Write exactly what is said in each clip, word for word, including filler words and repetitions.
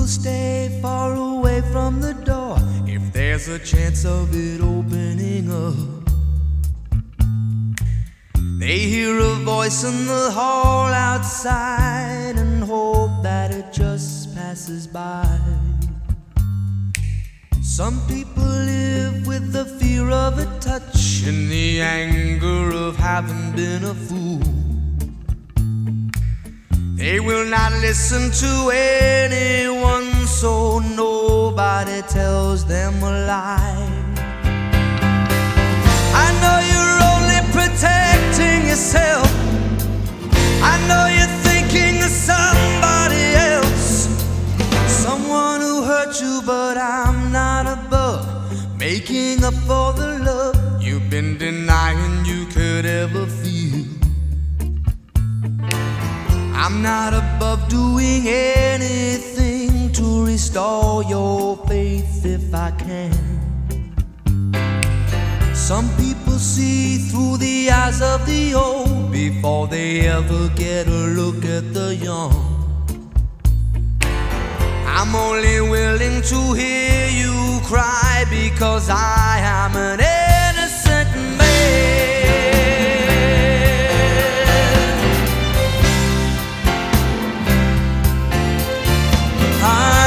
people stay far away from the door if there's a chance of it opening up. They hear a voice in the hall outside and hope that it just passes by. Some people live with the fear of a touch and the anger of having been a fool. They will not listen to anyone, so nobody tells them a lie. I know you're only protecting yourself. I know you're thinking of somebody else, someone who hurt you, but I'm not above making up for the love you've been denying you could ever feel. I'm not above doing anything to restore your faith if I can. Some people see through the eyes of the old before they ever get a look at the young. I'm only willing to hear you cry because I am an innocent man. I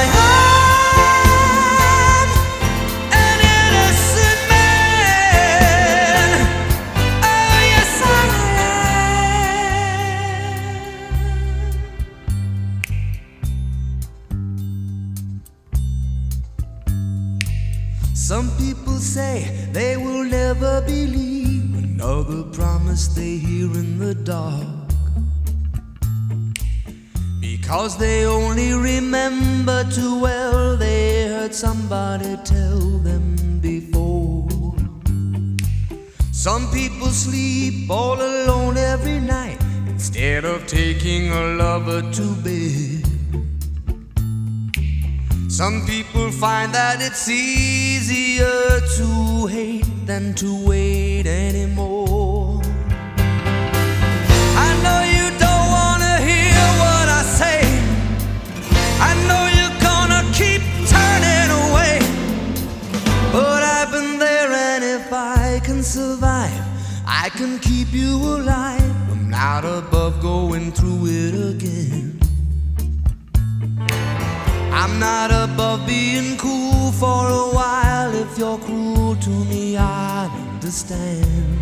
am an innocent man. Oh, yes, I am. Some people say they will never believe another promise they hear in the dark, because they only remember too well they heard somebody tell them before. Some people sleep all alone every night instead of taking a lover to bed. Some people find that it's easier to hate than to wait anymore. I know you don't wanna hear what I say. I know you're gonna keep turning away, but I've been there, and if I can survive, I can keep you alive. I'm not above going through it again. I'm not above being cool for a while. If you're cruel to me, I understand.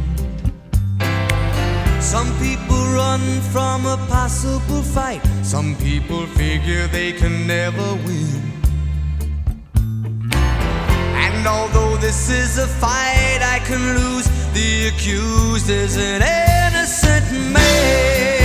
Some people run from a possible fight. Some people figure they can never win. And although this is a fight I can lose, the accused is an innocent man.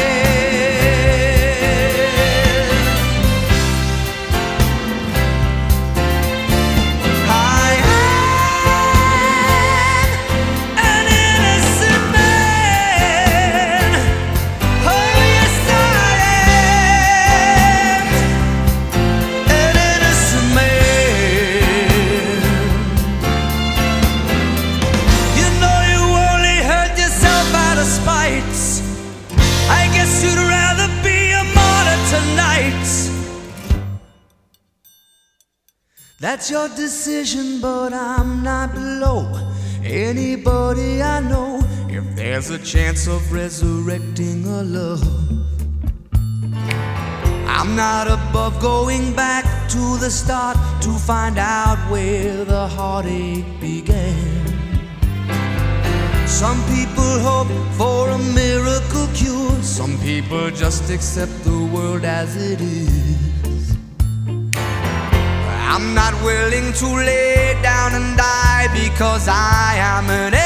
That's your decision, but I'm not below anybody I know if there's a chance of resurrecting a love. I'm not above going back to the start to find out where the heartache began. Some people hope for a miracle cure. Some people just accept the world as it is. I'm not willing to lay down and die because I am an